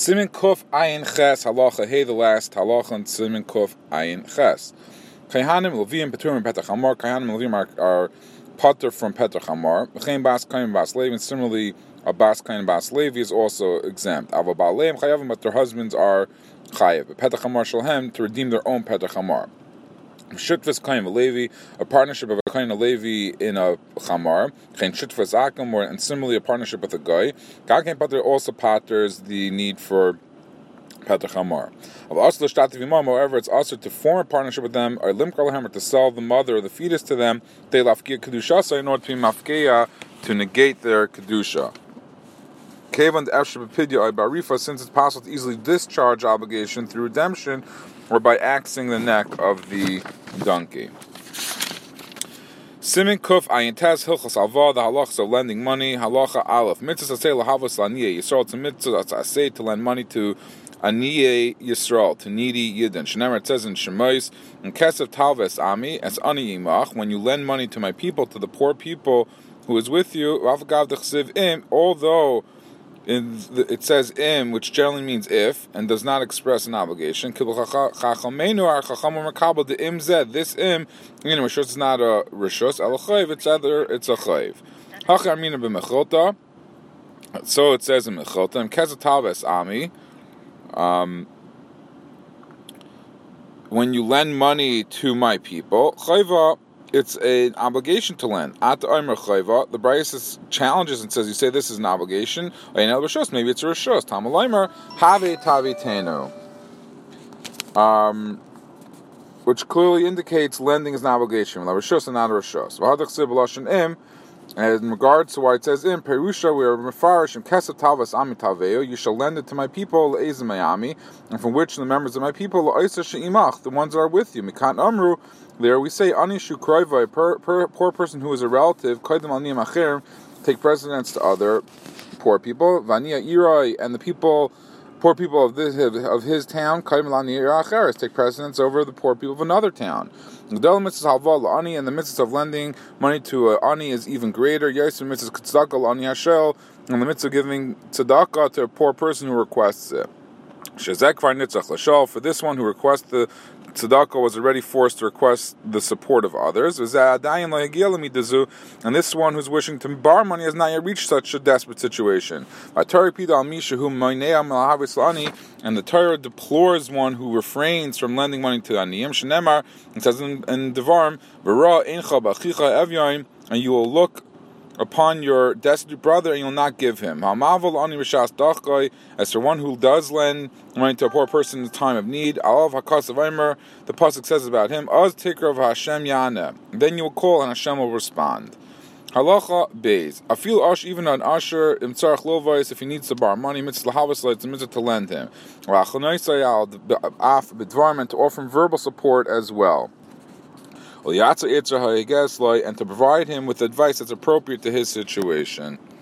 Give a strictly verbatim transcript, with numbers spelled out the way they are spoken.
Simin Kuf Ayin Ches Halacha Hey the last Halacha and Simin Kuf Ayin Ches. Kayhanim Levim Peturim Petach Hamar. Kayhanim Levim are, are patur from Petach Hamar. V'chein Bas Kain Bas Levi. And similarly, a Bas Kain Bas Levi is also exempt. Ava Baleim Chayavim, but their husbands are Chayav. Petach Hamar Shalhem to redeem their own Petach Hamar. Shutfas Kain Levi, a partnership of a Kain Levi in a Chamar. Kain Shutfas Akim, and similarly a partnership with a guy. Kain Pater also paters the need for Petach Hamar. However, it's also to form a partnership with them, or limkar or to sell the mother or the fetus to them. They lafkia kedusha, in order to be mafkeya to negate their kedusha. Kevan efshebepidya barifa, since it's possible to easily discharge obligation through redemption or by axing the neck of the donkey. Simin Kuf Ayin Tes Hilchos Alva, the halachas of lending money. Halacha Aleph Mitzvah Asay Lahavos Laniye Yisrael. It's a mitzvah Asay to lend money to Aniye Yisrael, to needy Yidden. Shnemer, it says in Shemais, in Kesef Talves Ami, as Ani Yimach, when you lend money to my people, to the poor people who is with you, Ravagav Dechsiv Im, although in the, it says im, which generally means if, and does not express an obligation. This im, you know, rishus is not a rishus, el chayv, it's either, it's a chayv. So it says in mechilta, and kezataves ami, um, when you lend money to my people, chayva, it's an obligation to lend. At the Omer Chayva, the Brayus challenges and says, you say this is an obligation. Maybe it's a Rishus. Tamalaymer, Have Tavitenu. Um, which clearly indicates lending is an obligation. Rishus and not a Rishus. And in regards to why it says in Perusha, we are mefarish and Kesef Talvas Ami Taveo, you shall lend it to my people, Le'ezim Mayami, and from which the members of my people, La'isa She'imach, the ones that are with you. Mikan Amru, there we say, Anishu Kroiva, a per, per, poor person who is a relative, Koidim Al Niyam Acher, take precedence to other poor people, Vania Irai, and the people, poor people of this of his town, Koidim Al Niyam Acher, take precedence over the poor people of another town. And the mitzvah of lending money to an ani is even greater. Yes, the mitzvah tzedakah ani hashel, and the mitzvah of giving tzedakah to a poor person who requests it. Shezek kvar nitzach l'shol, for this one who requests the tzedakah was already forced to request the support of others. And this one who's wishing to borrow money has not yet reached such a desperate situation. And the Torah deplores one who refrains from lending money to aniyim. Shenemar, it says in, in Devarim, and you will look upon your destitute brother and you will not give him. As for one who does lend money to a poor person in the time of need, the pasuk says about him, then you will call and Hashem will respond. Halacha Beis. I feel Ash, even an Asher, Imtzarach Lovais, if he needs to borrow money, Mitzvah Havas, it's a mitzvah to lend him. And to offer him verbal support as well. And to provide him with advice that's appropriate to his situation.